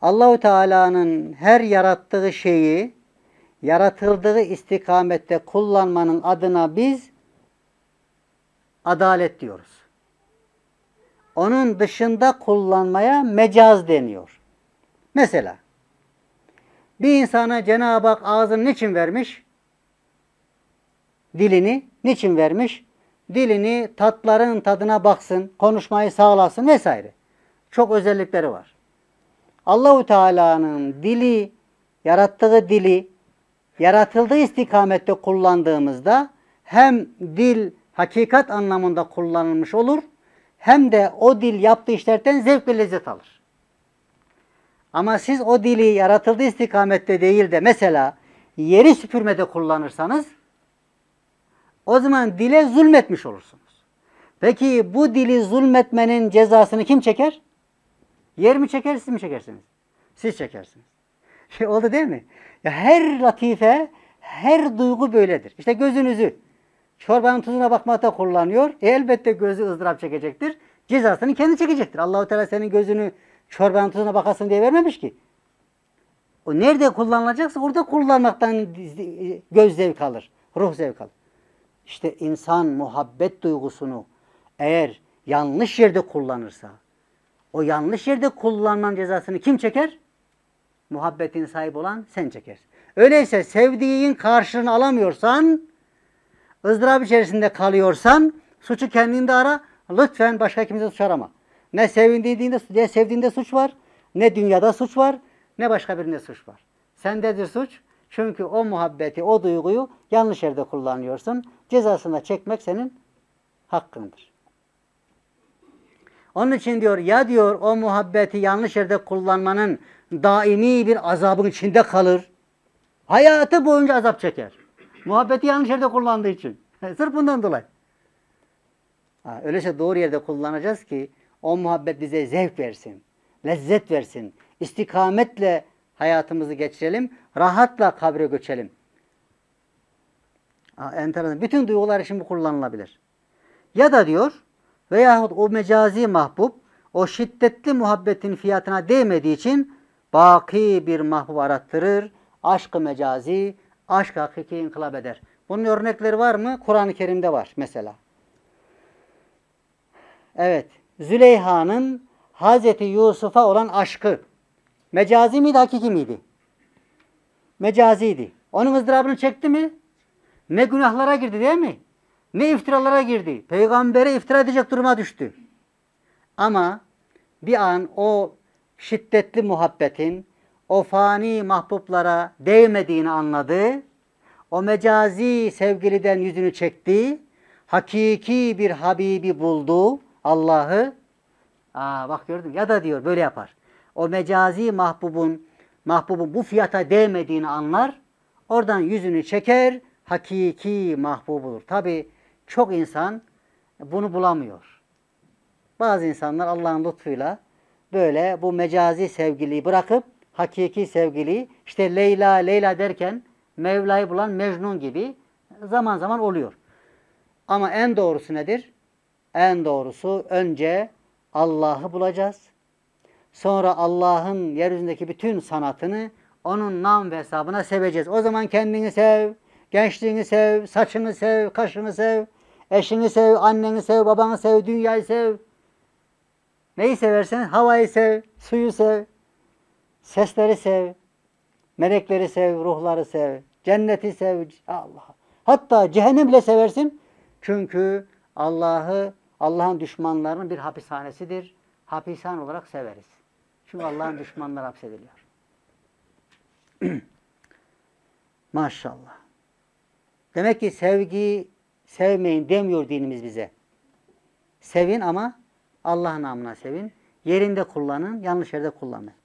Allahu Teala'nın her yarattığı şeyi yaratıldığı istikamette kullanmanın adına biz adalet diyoruz. Onun dışında kullanmaya mecaz deniyor. Mesela bir insana Cenab-ı Hak ağzını niçin vermiş? Dilini niçin vermiş? Dilini tatların tadına baksın, konuşmayı sağlasın vesaire. Çok özellikleri var. Allahu Teala'nın dili, yarattığı dili, yaratıldığı istikamette kullandığımızda hem dil hakikat anlamında kullanılmış olur, hem de o dil yaptığı işlerden zevk ve lezzet alır. Ama siz o dili yaratıldığı istikamette değil de mesela yeri süpürmede kullanırsanız o zaman dile zulmetmiş olursunuz. Peki bu dili zulmetmenin cezasını kim çeker? Yer mi çeker, siz mi çekersiniz? Siz çekersiniz. Oldu değil mi? Ya her latife, her duygu böyledir. İşte gözünüzü çorbanın tuzuna bakmakta kullanıyor. Elbette gözü ızdırap çekecektir. Cezasını kendi çekecektir. Allahu Teala senin gözünü çorbanın tuzuna bakasın diye vermemiş ki. O nerede kullanılacaksa orada kullanmaktan göz zevk alır, ruh zevk alır. İşte insan muhabbet duygusunu eğer yanlış yerde kullanırsa, o yanlış yerde kullanmanın cezasını kim çeker? Muhabbetin sahibi olan sen çekersin. Öyleyse sevdiğin karşılığını alamıyorsan, ızdırap içerisinde kalıyorsan, suçu kendinde ara, lütfen başka kimse suç arama. Ne sevdiğinde suç var, ne dünyada suç var, ne başka birinde suç var. Sendedir suç. Çünkü o muhabbeti, o duyguyu yanlış yerde kullanıyorsun. Cezasını çekmek senin hakkındır. Onun için diyor, ya diyor o muhabbeti yanlış yerde kullanmanın daimi bir azabın içinde kalır. Hayatı boyunca azap çeker. Muhabbeti yanlış yerde kullandığı için. Sırf bundan dolayı. Öyleyse doğru yerde kullanacağız ki o muhabbet bize zevk versin, lezzet versin, istikametle hayatımızı geçirelim, rahatla kabre göçelim. Enteresan. Bütün duygular için bu kullanılabilir. Ya da diyor, veyahut o mecazi mahbub, o şiddetli muhabbetin fiyatına değmediği için baki bir mahbub arattırır, aşk-ı mecazi, aşk hakiki inkılap eder. Bunun örnekleri var mı? Kur'an-ı Kerim'de var mesela. Evet, Züleyha'nın Hazreti Yusuf'a olan aşkı mecazi miydi, hakiki miydi? Mecaziydi. Onun ızdırabını çekti mi? Ne günahlara girdi değil mi? Ne iftiralara girdi? Peygambere iftira edecek duruma düştü. Ama bir an o şiddetli muhabbetin o fani mahbublara değmediğini anladı. O mecazi sevgiliden yüzünü çekti. Hakiki bir Habibi buldu. Allah'ı. Bak gördün. Ya da diyor böyle yapar. O mecazi mahbubun bu fiyata değmediğini anlar. Oradan yüzünü çeker. Hakiki mahbub olur. Tabi çok insan bunu bulamıyor. Bazı insanlar Allah'ın lütfuyla böyle bu mecazi sevgiliyi bırakıp hakiki sevgiliyi işte Leyla derken Mevla'yı bulan Mecnun gibi zaman zaman oluyor. Ama en doğrusu nedir? En doğrusu önce Allah'ı bulacağız. Sonra Allah'ın yeryüzündeki bütün sanatını onun nam ve hesabına seveceğiz. O zaman kendini sev, gençliğini sev, saçını sev, kaşını sev, eşini sev, anneni sev, babanı sev, dünyayı sev. Neyi seversen havayı sev, suyu sev, sesleri sev, melekleri sev, ruhları sev, cenneti sev, Allah. Hatta cehennemi bile seversin. Çünkü Allah'ın düşmanlarının bir hapishanesidir. Hapishane olarak severiz. Çünkü Allah'ın düşmanları hapsediliyor. Maşallah. Demek ki sevmeyin demiyor dinimiz bize. Sevin ama Allah namına sevin. Yerinde kullanın, yanlış yerde kullanmayın.